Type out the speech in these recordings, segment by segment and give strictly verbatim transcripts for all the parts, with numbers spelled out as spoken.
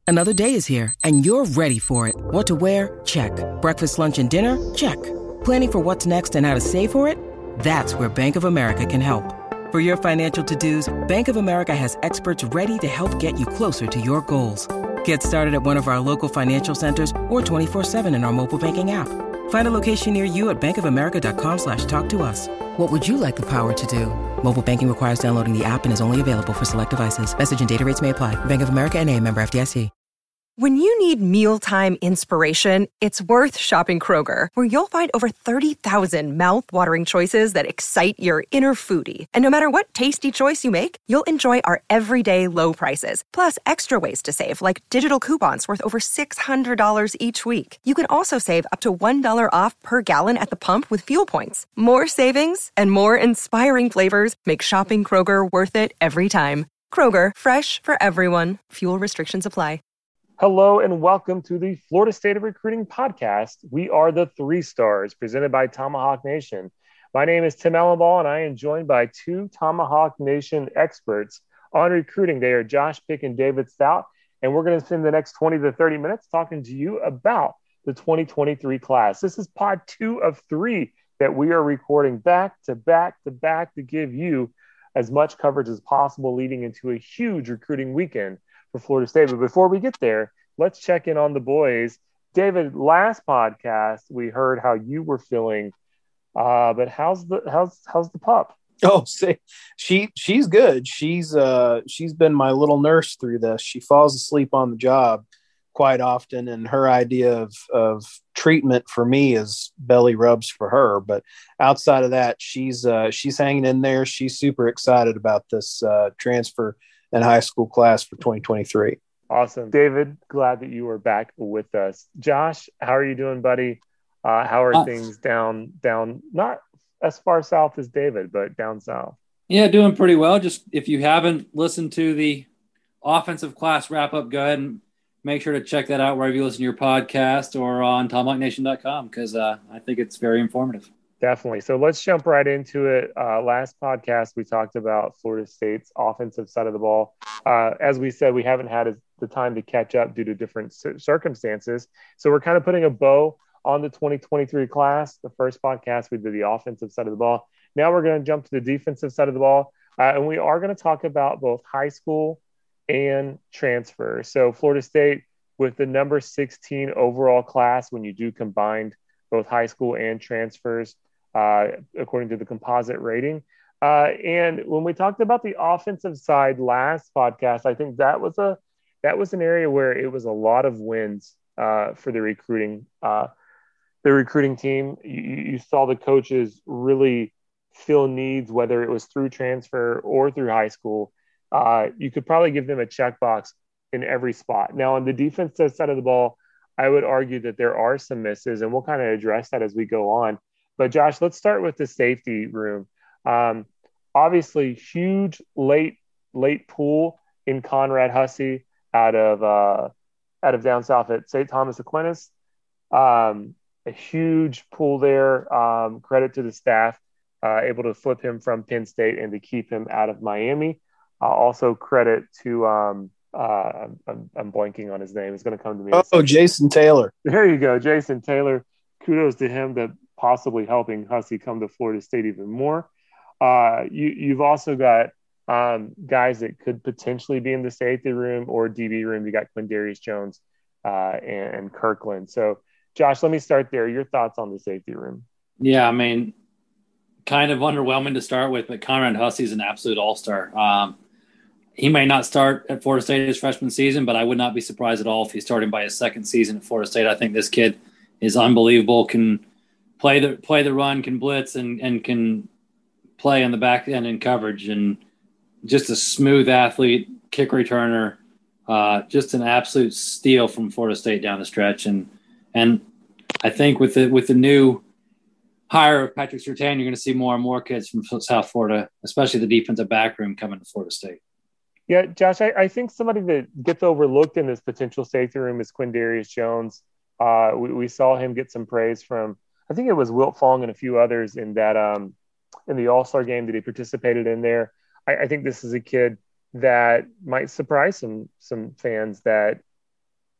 Another day is here, and you're ready for it. What to wear? Check. Breakfast, lunch, and dinner? Check. Planning for what's next and how to save for it? That's where Bank of America can help. For your financial to-dos, Bank of America has experts ready to help get you closer to your goals. Get started at one of our local financial centers or twenty-four seven in our mobile banking app. Find a location near you at bankofamerica.com slash talk to us. What would you like the power to do? Mobile banking requires downloading the app and is only available for select devices. Message and data rates may apply. Bank of America N A, member F D I C. When you need mealtime inspiration, it's worth shopping Kroger, where you'll find over thirty thousand mouth-watering choices that excite your inner foodie. And no matter what tasty choice you make, you'll enjoy our everyday low prices, plus extra ways to save, like digital coupons worth over six hundred dollars each week. You can also save up to one dollar off per gallon at the pump with fuel points. More savings and more inspiring flavors make shopping Kroger worth it every time. Kroger, fresh for everyone. Fuel restrictions apply. Hello and welcome to the Florida State of Recruiting podcast. We are the Three Stars, presented by Tomahawk Nation. My name is Tim Ellenball, and I am joined by two Tomahawk Nation experts on recruiting. They are Josh Pick and David Stout, and we're going to spend the next twenty to thirty minutes talking to you about the twenty twenty-three class. This is pod two of three that we are recording back to back to back to give you as much coverage as possible leading into a huge recruiting weekend for Florida State. But before we get there, let's check in on the boys. David, last podcast we heard how you were feeling, uh, but how's the how's how's the pup? Oh, see, she she's good. She's uh she's been my little nurse through this. She falls asleep on the job quite often, and her idea of of treatment for me is belly rubs for her. But outside of that, she's uh, she's hanging in there. She's super excited about this uh, transfer and high school class for twenty twenty-three. Awesome. David, glad that you are back with us. Josh, how are you doing, buddy? Uh, how are uh, things down, down, not as far south as David, but down south? Yeah, doing pretty well. Just if you haven't listened to the offensive class wrap up, go ahead and make sure to check that out wherever you listen to your podcast or on tomahawk nation dot com, because uh, I think it's very informative. Definitely. So let's jump right into it. Uh, last podcast, we talked about Florida State's offensive side of the ball. Uh, as we said, we haven't had a, the time to catch up due to different c- circumstances. So we're kind of putting a bow on the twenty twenty-three class. The first podcast, we did the offensive side of the ball. Now we're going to jump to the defensive side of the ball. Uh, and we are going to talk about both high school and transfer. So Florida State with the number sixteen overall class, when you do combine both high school and transfers, uh, according to the composite rating. Uh, and when we talked about the offensive side last podcast, I think that was a that was an area where it was a lot of wins uh, for the recruiting uh, the recruiting team. You, you saw the coaches really fill needs, whether it was through transfer or through high school. Uh, you could probably give them a checkbox in every spot. Now, on the defensive side of the ball, I would argue that there are some misses, and we'll kind of address that as we go on. But Josh, let's start with the safety room. Um, obviously, huge late late pool in Conrad Hussey out of uh, out of down south at Saint Thomas Aquinas. Um, a huge pool there. Um, credit to the staff, uh, able to flip him from Penn State and to keep him out of Miami. Uh, also credit to um, uh, I'm, I'm blanking on his name. It's going to come to me. Oh, Jason Taylor. There you go, Jason Taylor. Kudos to him that possibly helping Hussey come to Florida State even more. Uh, you, you've also got um, guys that could potentially be in the safety room or D B room. You got Quindarius Jones uh, and, and Kirkland. So, Josh, let me start there. Your thoughts on the safety room? Yeah, I mean, kind of underwhelming to start with, but Conrad Hussey is an absolute all-star. Um, he may not start at Florida State his freshman season, but I would not be surprised at all if he's starting by his second season at Florida State. I think this kid is unbelievable, can play the play the run, can blitz, and, and can play on the back end in coverage, and just a smooth athlete, kick returner, uh, just an absolute steal from Florida State down the stretch. And and I think with the with the new hire of Patrick Surtain, you're going to see more and more kids from South Florida, especially the defensive back room, coming to Florida State. Yeah, Josh, I, I think somebody that gets overlooked in this potential safety room is Quindarius Jones. Uh, we, we saw him get some praise from, I think it was Wilt Fong and a few others in that um, in the All-Star game that he participated in there. I, I think this is a kid that might surprise some some fans that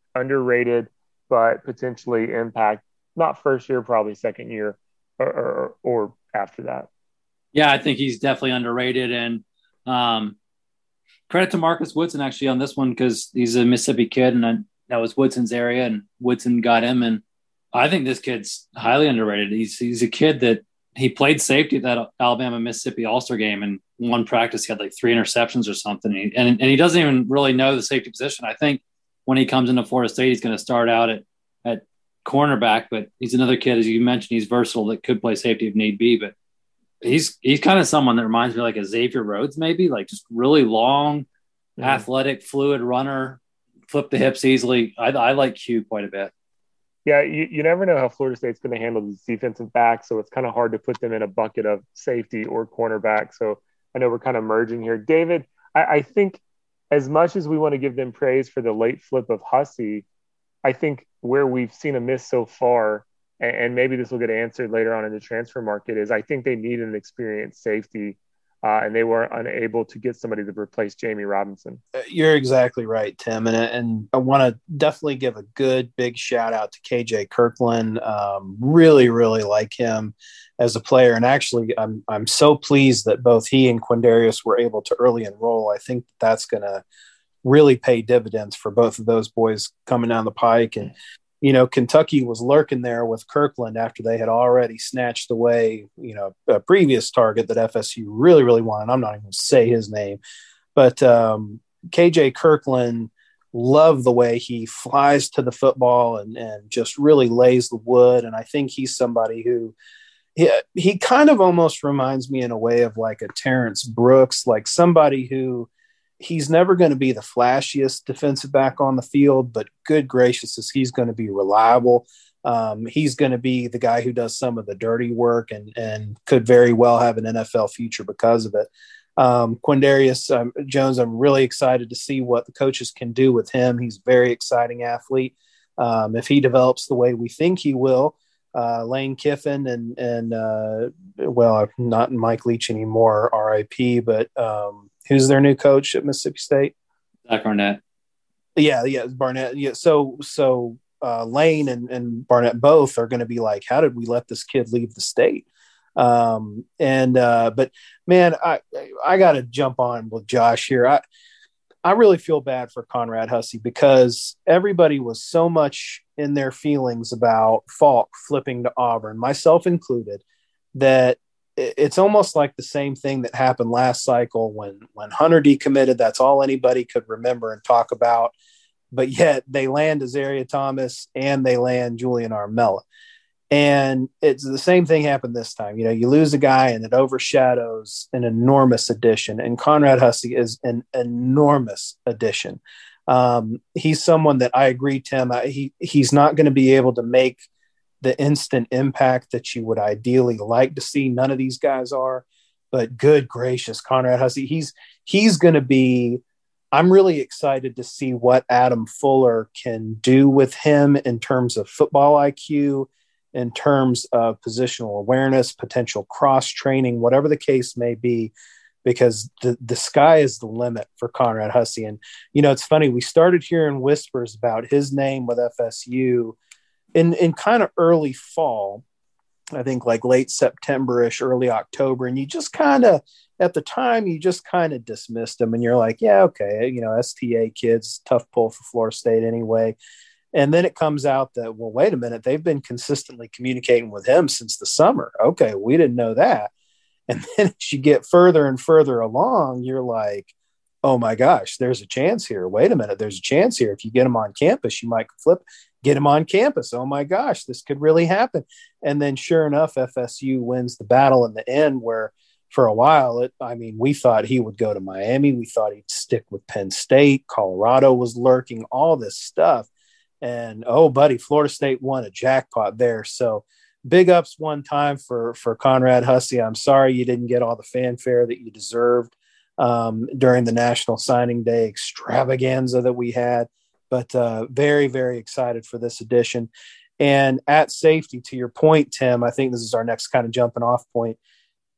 underrated, but potentially impact not first year, probably second year or, or, or after that. Yeah, I think he's definitely underrated. And um, credit to Marcus Woodson actually on this one, because he's a Mississippi kid, and I, that was Woodson's area, and Woodson got him. And I think this kid's highly underrated. He's he's a kid that he played safety at that Alabama Mississippi All-Star game, and one practice he had like three interceptions or something. And, and, and he doesn't even really know the safety position. I think when he comes into Florida State, he's going to start out at, at cornerback, but he's another kid, as you mentioned, he's versatile, that could play safety if need be. But he's he's kind of someone that reminds me like a Xavier Rhodes, maybe, like just really long, mm-hmm. athletic, fluid runner, flip the hips easily. I, I like Q quite a bit. Yeah, you, you never know how Florida State's going to handle these defensive backs, so it's kind of hard to put them in a bucket of safety or cornerback. So I know we're kind of merging here. David, I, I think as much as we want to give them praise for the late flip of Hussey, I think where we've seen a miss so far, and, and maybe this will get answered later on in the transfer market, is I think they need an experienced safety. Uh, and they were unable to get somebody to replace Jamie Robinson. You're exactly right, Tim. And, and I want to definitely give a good big shout out to K J Kirkland. Um, really, really like him as a player. And actually, I'm I'm so pleased that both he and Quindarius were able to early enroll. I think that's going to really pay dividends for both of those boys coming down the pike. And you know, Kentucky was lurking there with Kirkland after they had already snatched away, you know, a previous target that F S U really, really wanted. I'm not even going to say his name, but um, K J Kirkland, loved the way he flies to the football and, and just really lays the wood. And I think he's somebody who, he, he kind of almost reminds me in a way of like a Terrence Brooks, like somebody who, he's never going to be the flashiest defensive back on the field, but good gracious, is he's going to be reliable. Um, he's going to be the guy who does some of the dirty work and, and could very well have an N F L future because of it. Um, Quindarius um, Jones, I'm really excited to see what the coaches can do with him. He's a very exciting athlete. Um, if he develops the way we think he will, uh, Lane Kiffin and, and uh, well, not Mike Leach anymore, R I P, but um, who's their new coach at Mississippi State? Zach Barnett. Yeah, yeah, Barnett. Yeah, so so uh, Lane and, and Barnett both are going to be like, how did we let this kid leave the state? Um, and uh, but man, I I got to jump on with Josh here. I I really feel bad for Conrad Hussey because everybody was so much in their feelings about Falk flipping to Auburn, myself included, that it's almost like the same thing that happened last cycle when, when Hunter decommitted. That's all anybody could remember and talk about. But yet they land Azaria Thomas and they land Julian Armella. And it's the same thing happened this time. You know, you lose a guy and it overshadows an enormous addition. And Conrad Hussey is an enormous addition. Um, he's someone that I agree, Tim, I, he he's not going to be able to make the instant impact that you would ideally like to see. None of these guys are, but good gracious, Conrad Hussey, he's, he's going to be, I'm really excited to see what Adam Fuller can do with him in terms of football I Q, in terms of positional awareness, potential cross training, whatever the case may be, because the, the sky is the limit for Conrad Hussey. And, you know, it's funny, we started hearing whispers about his name with F S U in, in kind of early fall, I think like late September-ish, early October. And you just kind of, at the time, you just kind of dismissed him and you're like, yeah, okay, you know, S T A kids, tough pull for Florida State anyway. And then it comes out that, well, wait a minute, they've been consistently communicating with him since the summer. Okay, we didn't know that. And then as you get further and further along, you're like, oh my gosh, there's a chance here. Wait a minute, there's a chance here. If you get him on campus, you might flip, get him on campus. Oh my gosh, this could really happen. And then sure enough, F S U wins the battle in the end where for a while, it, I mean, we thought he would go to Miami. We thought he'd stick with Penn State. Colorado was lurking, all this stuff. And, oh, buddy, Florida State won a jackpot there. So big ups one time for, for Conrad Hussey. I'm sorry you didn't get all the fanfare that you deserved um, during the National Signing Day extravaganza that we had. But uh, very, very excited for this edition. And at safety, to your point, Tim, I think this is our next kind of jumping off point.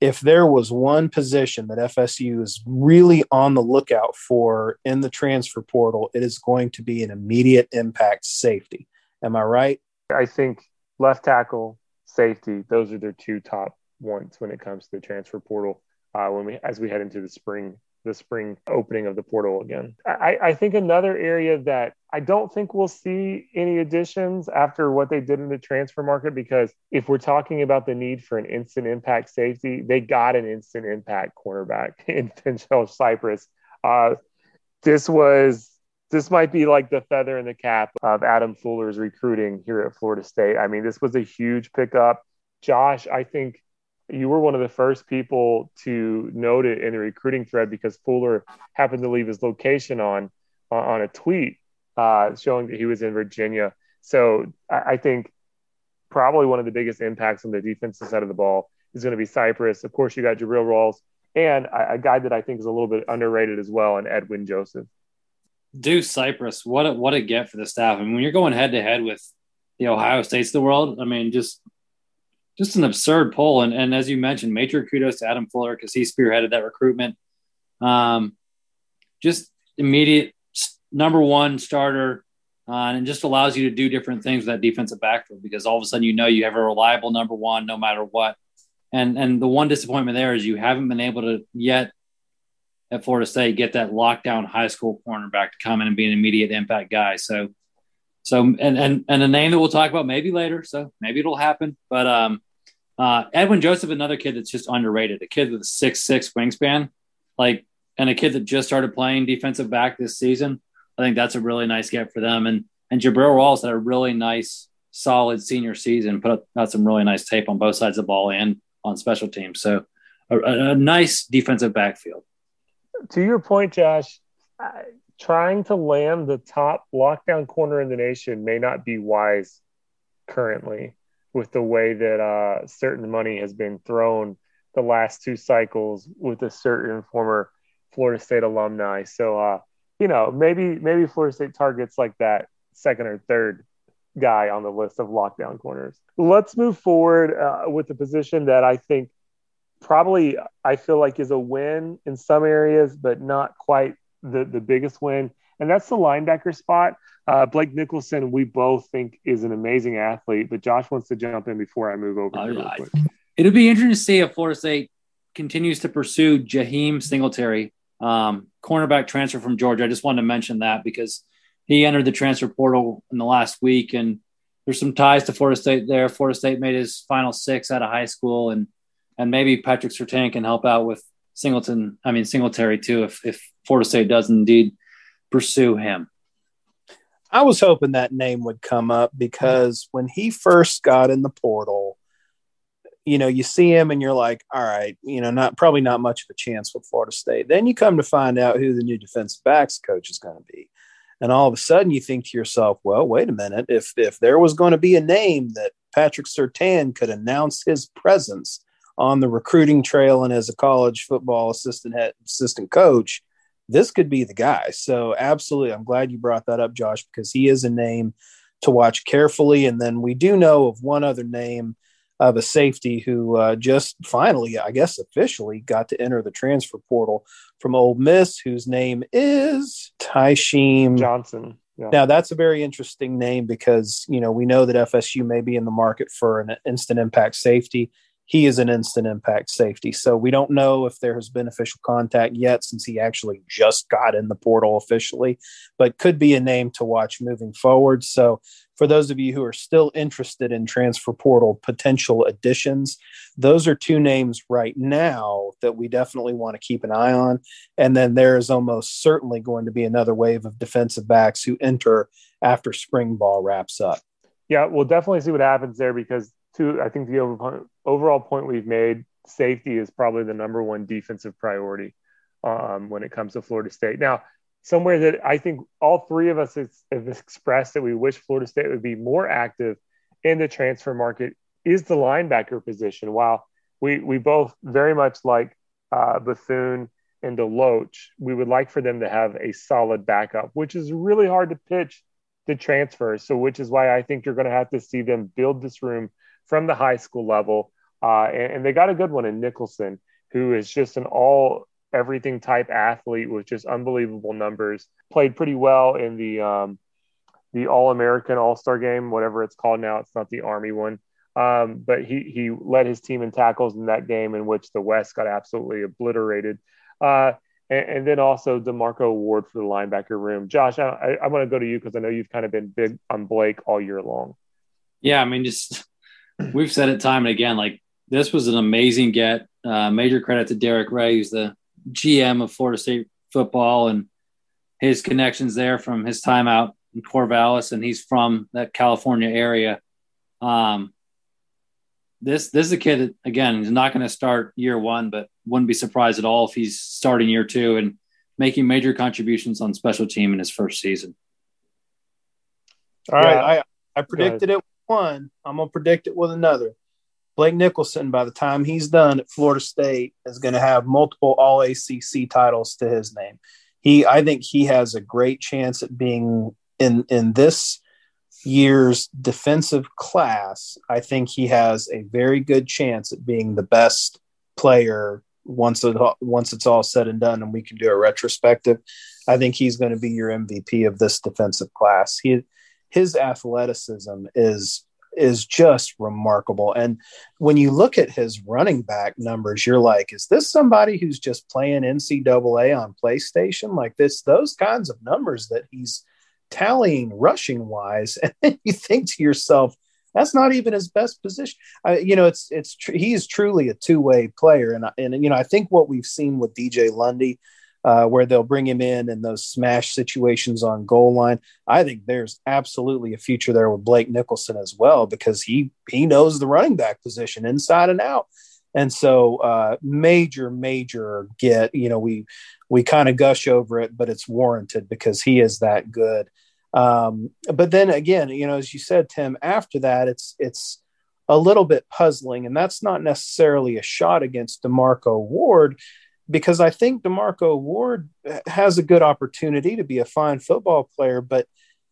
if there was one position that F S U is really on the lookout for in the transfer portal, it is going to be an immediate impact safety. Am I right? I think left tackle, safety, those are their two top ones when it comes to the transfer portal. Uh, when we, as we head into the spring, the spring opening of the portal again, I, I think another area that I don't think we'll see any additions after what they did in the transfer market, because if we're talking about the need for an instant impact safety, they got an instant impact cornerback in Finchel Cypress. Uh, this was this might be like the feather in the cap of Adam Fuller's recruiting here at Florida State. I mean, this was a huge pickup. Josh, I think you were one of the first people to note it in the recruiting thread because Fuller happened to leave his location on on a tweet uh, showing that he was in Virginia. So I, I think probably one of the biggest impacts on the defensive side of the ball is going to be Cypress. Of course, you got Jabril Rawls and a, a guy that I think is a little bit underrated as well, and Edwin Joseph. Deuce Cypress, what a, what a get for the staff. I mean, when you're going head to head with the Ohio States of the world, I mean, just just an absurd pull. And, and as you mentioned, major kudos to Adam Fuller because he spearheaded that recruitment. Um, just immediate number one starter, uh, and it just allows you to do different things with that defensive backfield because all of a sudden you know you have a reliable number one no matter what. And and the one disappointment there is you haven't been able to yet at Florida State get that lockdown high school cornerback to come in and be an immediate impact guy. So So, and, and, and a name that we'll talk about maybe later. So maybe it'll happen. But um, uh, Edwin Joseph, another kid that's just underrated, a kid with a six six wingspan, like, and a kid that just started playing defensive back this season. I think that's a really nice get for them. And, and Jabril Rawls had a really nice, solid senior season, put up, got some really nice tape on both sides of the ball and on special teams. So a, a, a nice defensive backfield. To your point, Josh, I, trying to land the top lockdown corner in the nation may not be wise currently with the way that uh, certain money has been thrown the last two cycles with a certain former Florida State alumni. So, uh, you know, maybe maybe Florida State targets like that second or third guy on the list of lockdown corners. Let's move forward uh, with the position that I think probably I feel like is a win in some areas, but not quite the, the biggest win. And that's the linebacker spot. Uh, Blake Nicholson, we both think is an amazing athlete, but Josh wants to jump in before I move over. Uh, real quick. It'll be interesting to see if Florida State continues to pursue Jaheim Singletary, um, cornerback transfer from Georgia. I just wanted to mention that because he entered the transfer portal in the last week, and there's some ties to Florida State there. Florida State made his final six out of high school, and and maybe Patrick Surtain can help out with Singleton. I mean Singletary too, if if Florida State does indeed pursue him. I was hoping that name would come up because when he first got in the portal, you know, you see him and you're like, all right, you know, not probably not much of a chance with Florida State. Then you come to find out who the new defensive backs coach is going to be. And all of a sudden you think to yourself, well, wait a minute. If if there was going to be a name that Patrick Surtain could announce his presence on the recruiting trail and as a college football assistant head, assistant coach, this could be the guy. So absolutely. I'm glad you brought that up, Josh, because he is a name to watch carefully. And then we do know of one other name of a safety who uh, just finally, I guess, officially got to enter the transfer portal from Ole Miss, whose name is Tysheem Johnson. Yeah. Now, that's a very interesting name because, you know, we know that F S U may be in the market for an instant impact safety. He is an instant impact safety. So we don't know if there has been official contact yet since he actually just got in the portal officially, but could be a name to watch moving forward. So for those of you who are still interested in transfer portal potential additions, those are two names right now that we definitely want to keep an eye on. And then there is almost certainly going to be another wave of defensive backs who enter after spring ball wraps up. Yeah, we'll definitely see what happens there because to I think the over, overall point we've made, safety is probably the number one defensive priority um, when it comes to Florida State. Now, somewhere that I think all three of us have expressed that we wish Florida State would be more active in the transfer market is the linebacker position. While we we both very much like uh, Bethune and Deloach, we would like for them to have a solid backup, which is really hard to pitch to transfer. So which is why I think you're going to have to see them build this room from the high school level Uh, and, and they got a good one in Nicholson, who is just an all everything type athlete with just unbelievable numbers. Played pretty well in the um, the All-American All-Star game, whatever it's called now. It's not the Army one. Um, but he he led his team in tackles in that game in which the West got absolutely obliterated. Uh, and, and then also DeMarco Ward for the linebacker room. Josh, I, I, I want to go to you because I know you've kind of been big on Blake all year long. Yeah, I mean, just we've said it time and again, like this was an amazing get. Uh, major credit to Derek Ray, who's the G M of Florida State football, and his connections there from his time out in Corvallis, and he's from that California area. Um, this this is a kid that, again, he's not going to start year one, but wouldn't be surprised at all if he's starting year two and making major contributions on special team in his first season. All yeah. right, I I predicted it with one. I'm gonna predict it with another. Blake Nicholson, by the time he's done at Florida State, is going to have multiple All A C C titles to his name. He, I think he has a great chance at being in, in this year's defensive class. I think he has a very good chance at being the best player once it, once it's all said and done and we can do a retrospective. I think he's going to be your M V P of this defensive class. He, his athleticism is is just remarkable. And when you look at his running back numbers, you're like, is this somebody who's just playing N C double A on PlayStation? Like this, those kinds of numbers that he's tallying rushing wise. And then you think to yourself, that's not even his best position. Uh, you know, it's, it's, tr- he's truly a two-way player. And, and, you know, I think what we've seen with D J Lundy, Uh, where they'll bring him in in those smash situations on goal line. I think there's absolutely a future there with Blake Nicholson as well, because he he knows the running back position inside and out. And so uh, major, major get, you know, we we kind of gush over it, but it's warranted because he is that good. Um, but then again, you know, as you said, Tim, after that, it's it's a little bit puzzling. And that's not necessarily a shot against DeMarco Ward, because I think DeMarco Ward has a good opportunity to be a fine football player, but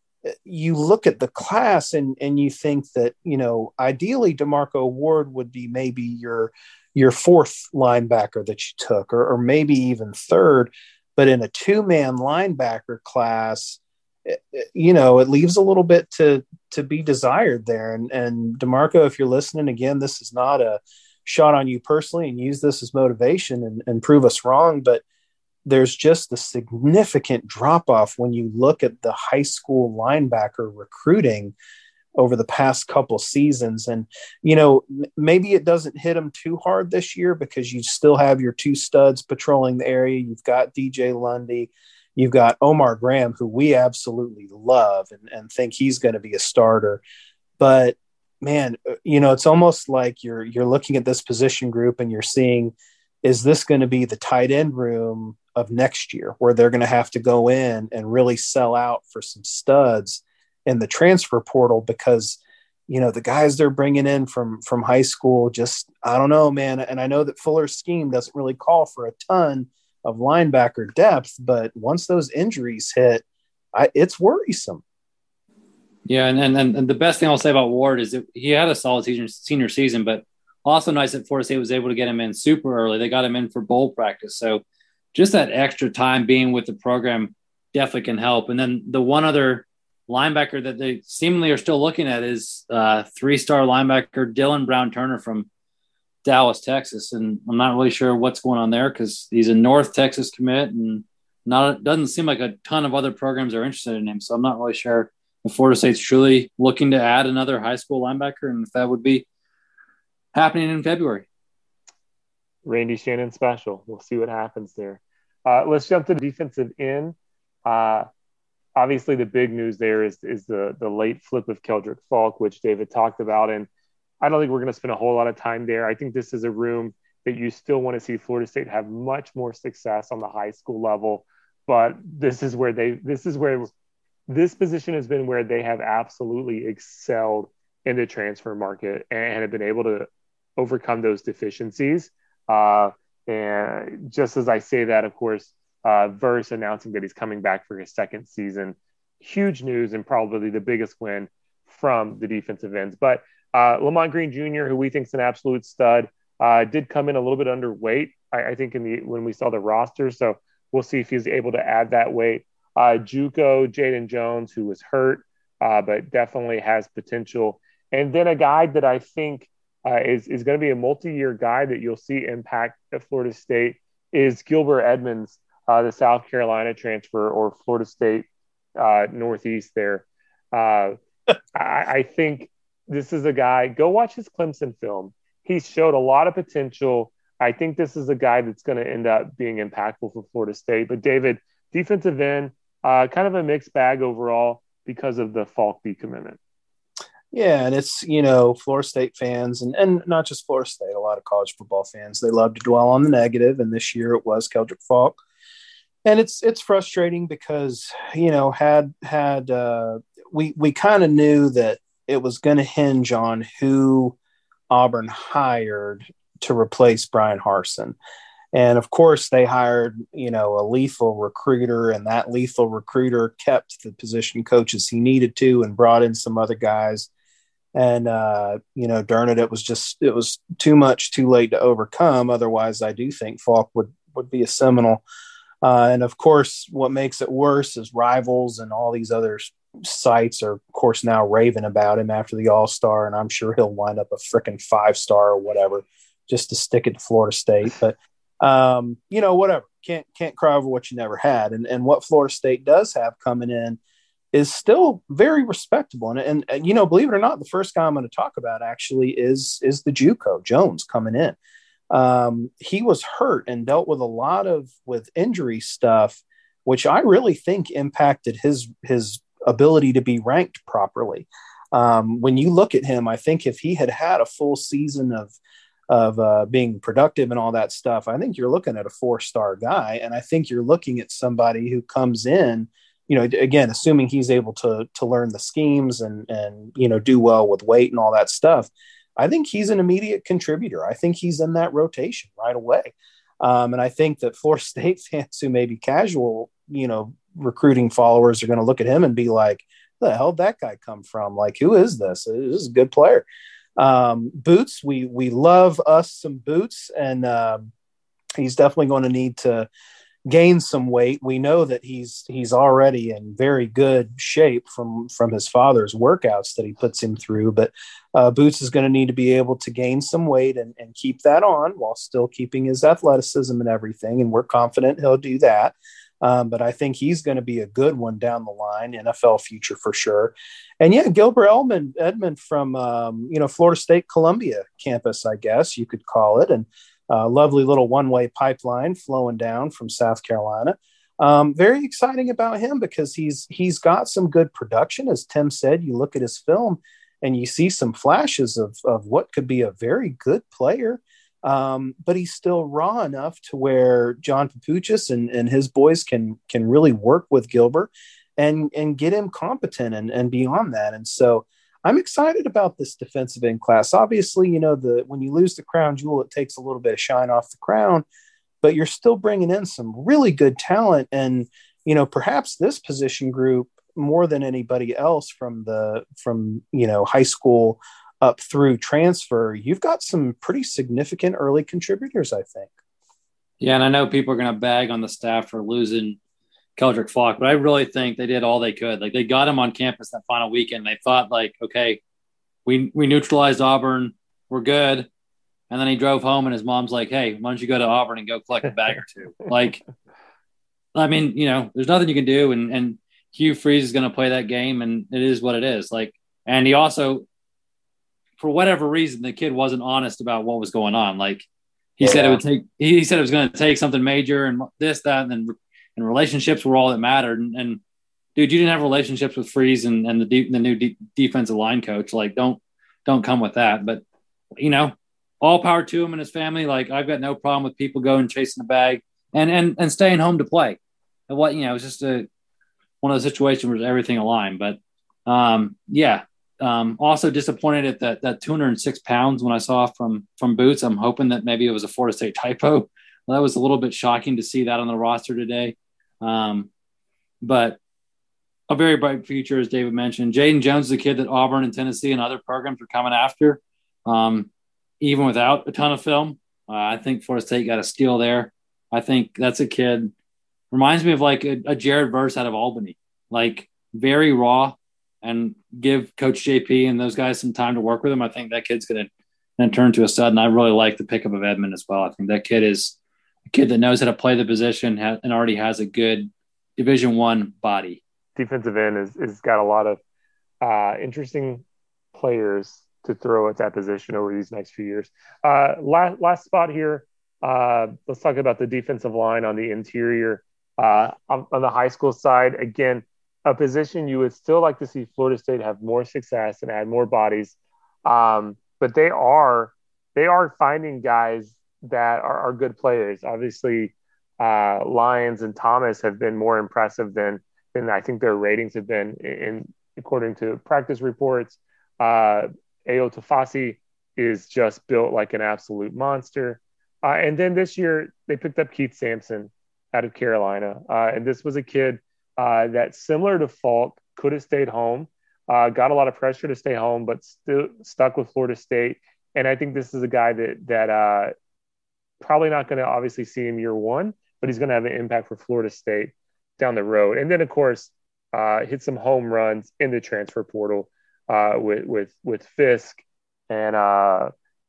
you look at the class and, and you think that, you know, ideally DeMarco Ward would be maybe your, your fourth linebacker that you took, or, or maybe even third, but in a two-man linebacker class, you know, it leaves a little bit to, to be desired there. And, and DeMarco, if you're listening again, this is not a shot on you personally, and use this as motivation and, and prove us wrong. But there's just a significant drop off when you look at the high school linebacker recruiting over the past couple seasons. And, you know, maybe it doesn't hit them too hard this year because you still have your two studs patrolling the area. You've got D J Lundy, you've got Omar Graham, who we absolutely love and, and think he's going to be a starter. But man, you know, it's almost like you're you're looking at this position group and you're seeing, is this going to be the tight end room of next year, where they're going to have to go in and really sell out for some studs in the transfer portal? Because, you know, the guys they're bringing in from from high school, just, I don't know, man. And I know that Fuller's scheme doesn't really call for a ton of linebacker depth, but once those injuries hit, I, it's worrisome. Yeah, and, and and the best thing I'll say about Ward is that he had a solid senior, senior season, but also nice that Florida State was able to get him in super early. They got him in for bowl practice. So just that extra time being with the program definitely can help. And then the one other linebacker that they seemingly are still looking at is uh, three-star linebacker Dylan Brown-Turner from Dallas, Texas. And I'm not really sure what's going on there because he's a North Texas commit, and not doesn't seem like a ton of other programs are interested in him. So I'm not really sure if Florida State's truly looking to add another high school linebacker, and if that would be happening in February. Randy Shannon special. We'll see what happens there. Uh, let's jump to the defensive end. Uh, obviously, the big news there is is the the late flip of Keldrick Falk, which David talked about, and I don't think we're going to spend a whole lot of time there. I think this is a room that you still want to see Florida State have much more success on the high school level, but this is where they this is where this position has been where they have absolutely excelled in the transfer market and have been able to overcome those deficiencies. Uh, and just as I say that, of course, uh, Verse announcing that he's coming back for his second season, huge news and probably the biggest win from the defensive ends. But uh, Lamont Green Junior, who we think is an absolute stud, uh, did come in a little bit underweight, I, I think, in the when we saw the roster. So we'll see if he's able to add that weight. Uh, JUCO, Jaden Jones, who was hurt, uh, but definitely has potential. And then a guy that I think uh, is, is going to be a multi-year guy that you'll see impact at Florida State is Gilbert Edmonds, uh, the South Carolina transfer, or Florida State uh, Northeast there. Uh, I, I think this is a guy, go watch his Clemson film. He showed a lot of potential. I think this is a guy that's going to end up being impactful for Florida State. But David, defensive end, uh, kind of a mixed bag overall because of the Falk decommitment. Yeah, and it's, you know, Florida State fans, and, and not just Florida State, a lot of college football fans, they love to dwell on the negative, and this year it was Keldrick Falk. And it's it's frustrating because, you know, had had uh, we we kind of knew that it was going to hinge on who Auburn hired to replace Brian Harsin. And of course they hired, you know, a lethal recruiter, and that lethal recruiter kept the position coaches he needed to and brought in some other guys. And, uh, you know, darn it, it was just, it was too much, too late to overcome. Otherwise, I do think Falk would, would be a Seminole. Uh, and of course, what makes it worse is Rivals and all these other sites are, of course, now raving about him after the All-Star. And I'm sure he'll wind up a freaking five-star or whatever, just to stick it to Florida State. But, um, you know, whatever, can't, can't cry over what you never had. And, and what Florida State does have coming in is still very respectable. And, and, and, you know, believe it or not, the first guy I'm going to talk about actually is, is the JUCO, Jones, coming in. Um, he was hurt and dealt with a lot of, with injury stuff, which I really think impacted his, his ability to be ranked properly. Um, when you look at him, I think if he had had a full season of, of uh, being productive and all that stuff, I think you're looking at a four-star guy. And I think you're looking at somebody who comes in, you know, again, assuming he's able to to learn the schemes and, and, you know, do well with weight and all that stuff, I think he's an immediate contributor. I think he's in that rotation right away. Um, and I think that Florida State fans who may be casual, you know, recruiting followers are going to look at him and be like, where the hell did that guy come from? Like, who is this? This is a good player. Um, Boots, we we love us some Boots, and um, he's definitely going to need to gain some weight. We know that he's he's already in very good shape from from his father's workouts that he puts him through, but uh, Boots is going to need to be able to gain some weight and, and keep that on while still keeping his athleticism and everything, and we're confident he'll do that. Um, but I think he's going to be a good one down the line, N F L future for sure. And yeah, Gilbert Edmond, Edmond from um, you know, Florida State Columbia campus, I guess you could call it, and a lovely little one-way pipeline flowing down from South Carolina. Um, very exciting about him because he's he's got some good production. As Tim said, you look at his film and you see some flashes of, of what could be a very good player, um, but he's still raw enough to where John Papuchis and, and his boys can can really work with Gilbert and, and get him competent and, and beyond that. And so I'm excited about this defensive end class. Obviously, you know, the when you lose the crown jewel, it takes a little bit of shine off the crown, but you're still bringing in some really good talent. And, you know, perhaps this position group more than anybody else from the, from, you know, high school up through transfer, you've got some pretty significant early contributors, I think. Yeah. And I know people are going to bag on the staff for losing Keldrick Falk, but I really think they did all they could. Like, they got him on campus that final weekend. They thought, like, okay, we we neutralized Auburn, we're good. And then he drove home, and his mom's like, "Hey, why don't you go to Auburn and go collect a bag or two?" Like, I mean, you know, there's nothing you can do, and and Hugh Freeze is going to play that game, and it is what it is. Like, and he also, for whatever reason, the kid wasn't honest about what was going on. Like, he yeah. said it would take. He said it was going to take something major, and this, that, and then. And relationships were all that mattered. And, and dude, you didn't have relationships with Freeze and, and the de- the new de- defensive line coach. Like, don't don't come with that. But, you know, all power to him and his family. Like, I've got no problem with people going chasing the bag and and and staying home to play. And what, you know, it was just a one of those situations where everything aligned. But um, yeah, um, also disappointed at that that two hundred six pounds when I saw from from Boots. I'm hoping that maybe it was a Florida State typo. Well, that was a little bit shocking to see that on the roster today. Um, but a very bright future, as David mentioned. Jaden Jones is a kid that Auburn and Tennessee and other programs are coming after, um, even without a ton of film. Uh, I think Florida State got a steal there. I think that's a kid – reminds me of like a, a Jared Verse out of Albany, like very raw, and give Coach J P and those guys some time to work with him. I think that kid's going to turn to a stud, and I really like the pickup of Edmond as well. I think that kid is a kid that knows how to play the position and already has a good Division One body. Defensive end is, is got a lot of uh, interesting players to throw at that position over these next few years. Uh, last, last spot here. Uh, let's talk about the defensive line on the interior. Uh, on, on the high school side, again, a position you would still like to see Florida State have more success and add more bodies. Um, but they are, they are finding guys that are, are good players. Obviously, uh, Lyons and Thomas have been more impressive than, than I think their ratings have been in, in according to practice reports. Uh, Ayo Tafasi is just built like an absolute monster. Uh, and then this year they picked up Keith Sampson out of Carolina. Uh, and this was a kid uh, that, similar to Falk, could have stayed home, uh, got a lot of pressure to stay home, but still stuck with Florida State. And I think this is a guy that, that uh, probably not going to obviously see him year one, but he's going to have an impact for Florida State down the road. And then, of course, uh, hit some home runs in the transfer portal uh, with, with, with Fisk and uh,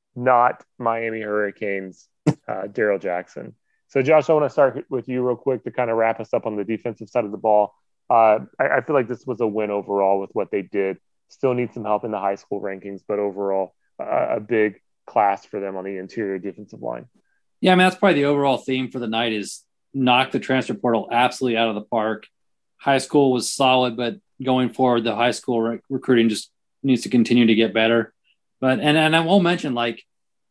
not Miami Hurricanes, uh, Daryl Jackson. So, Josh, I want to start with you real quick to kind of wrap us up on the defensive side of the ball. Uh, I, I feel like this was a win overall with what they did. Still need some help in the high school rankings, but overall uh, a big class for them on the interior defensive line. Yeah, I mean, that's probably the overall theme for the night is knock the transfer portal absolutely out of the park. High school was solid, but going forward, the high school rec- recruiting just needs to continue to get better. But and, and I won't mention like,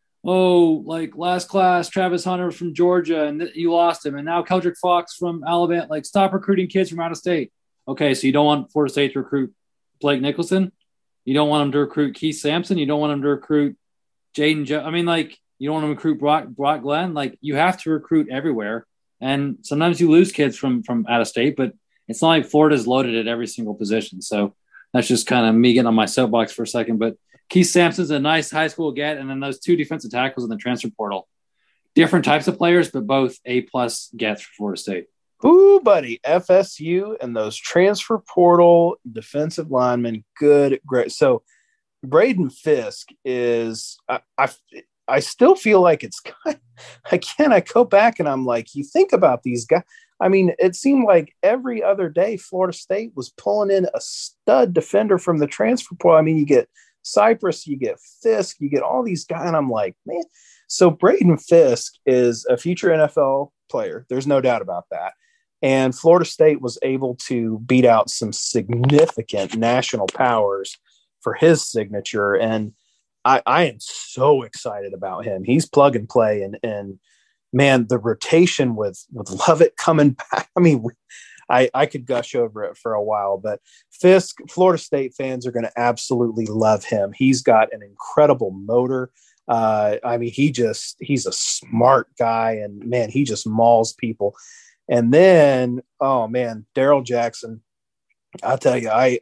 oh, like last class, Travis Hunter from Georgia, and th- you lost him. And now Keldrick Fox from Alabama. Like, stop recruiting kids from out of state. Okay, so you don't want Florida State to recruit Blake Nicholson. You don't want them to recruit Keith Sampson. You don't want them to recruit Jaden Jones. I mean, like, you don't want to recruit Brock, Brock Glenn. Like, you have to recruit everywhere. And sometimes you lose kids from, from out of state, but it's not like Florida's loaded at every single position. So that's just kind of me getting on my soapbox for a second. But Keith Sampson's a nice high school get, and then those two defensive tackles in the transfer portal. Different types of players, but both A-plus gets for Florida State. Ooh, buddy, F S U and those transfer portal defensive linemen, good, great. So Braden Fisk is I, I, I still feel like it's kind of, again, I go back and I'm like, you think about these guys. I mean, it seemed like every other day Florida State was pulling in a stud defender from the transfer portal. I mean, you get Cypress, you get Fisk, you get all these guys. And I'm like, man, so Braden Fisk is a future N F L player. There's no doubt about that. And Florida State was able to beat out some significant national powers for his signature. And I, I am so excited about him. He's plug and play. And, and man, the rotation with, with Lovett coming back. I mean, I, I could gush over it for a while, but Fisk, Florida State fans are going to absolutely love him. He's got an incredible motor. Uh, I mean, he just, he's a smart guy, and man, he just mauls people. And then, oh man, Daryl Jackson, I'll tell you, I,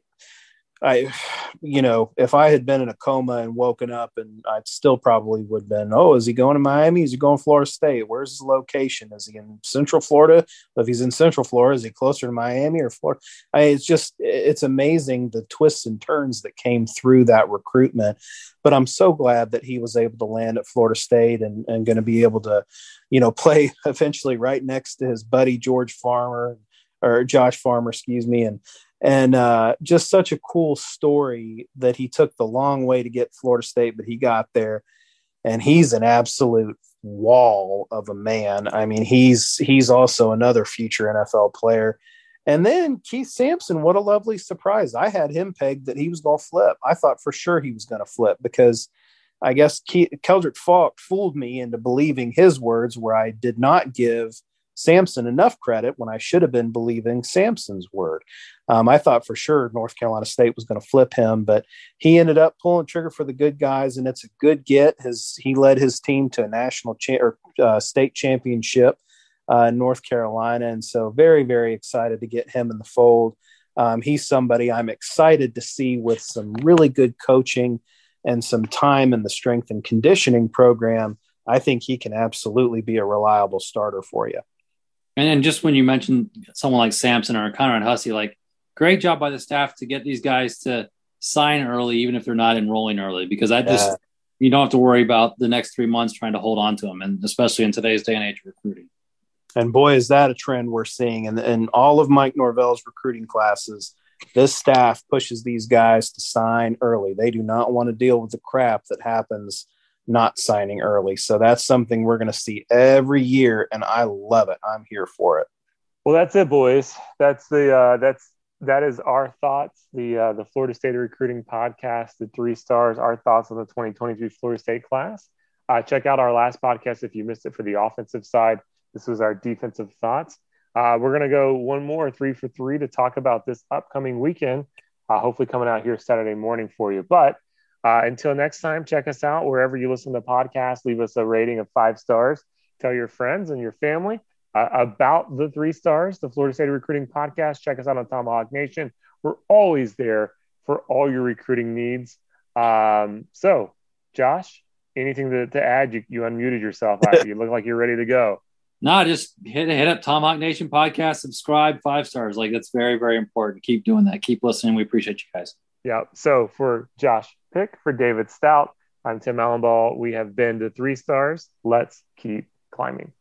I, you know, if I had been in a coma and woken up, and I still probably would have been, oh, is he going to Miami? Is he going to Florida State? Where's his location? Is he in Central Florida? If he's in Central Florida, is he closer to Miami or Florida? I mean, it's just, it's amazing the twists and turns that came through that recruitment. But I'm so glad that he was able to land at Florida State and, and going to be able to, you know, play eventually right next to his buddy George Farmer, or Josh Farmer, excuse me. And, And uh, just such a cool story that he took the long way to get Florida State, but he got there, and he's an absolute wall of a man. I mean, he's he's also another future N F L player. And then Keith Sampson, what a lovely surprise. I had him pegged that he was going to flip. I thought for sure he was going to flip, because I guess Keith, Keldrick Falk fooled me into believing his words, where I did not give Sampson enough credit when I should have been believing Sampson's word. Um, I thought for sure North Carolina State was going to flip him, but he ended up pulling trigger for the good guys, and it's a good get. His he led his team to a national cha- or uh, state championship uh, in North Carolina, and so very, very excited to get him in the fold. Um, he's somebody I'm excited to see with some really good coaching and some time in the strength and conditioning program. I think he can absolutely be a reliable starter for you. And then just when you mentioned someone like Sampson or Conrad Hussey, like great job by the staff to get these guys to sign early, even if they're not enrolling early, because I just, yeah. you don't have to worry about the next three months trying to hold on to them. And especially in today's day and age of recruiting. And boy, is that a trend we're seeing in, in all of Mike Norvell's recruiting classes. This staff pushes these guys to sign early. They do not want to deal with the crap that happens not signing early. So that's something we're going to see every year, and I love it. I'm here for it. Well, that's it, boys. That's the uh, that's that is our thoughts. The uh, the Florida State Recruiting Podcast, the three stars. Our thoughts on the twenty twenty-three Florida State class. Uh, check out our last podcast if you missed it for the offensive side. This was our defensive thoughts. Uh, we're going to go one more three for three to talk about this upcoming weekend. Uh, hopefully coming out here Saturday morning for you. But uh, until next time, check us out wherever you listen to podcasts. Leave us a rating of five stars. Tell your friends and your family uh, about the three stars, the Florida State Recruiting Podcast. Check us out on Tomahawk Nation. We're always there for all your recruiting needs. Um, so, Josh, anything to, to add? You, you unmuted yourself. You look like you're ready to go. No, just hit hit up Tomahawk Nation Podcast, subscribe, five stars. Like, that's very, very important. Keep doing that. Keep listening. We appreciate you guys. Yeah. So for Josh Pick, for David Stout, I'm Tim Allenball. We have been to three stars. Let's keep climbing.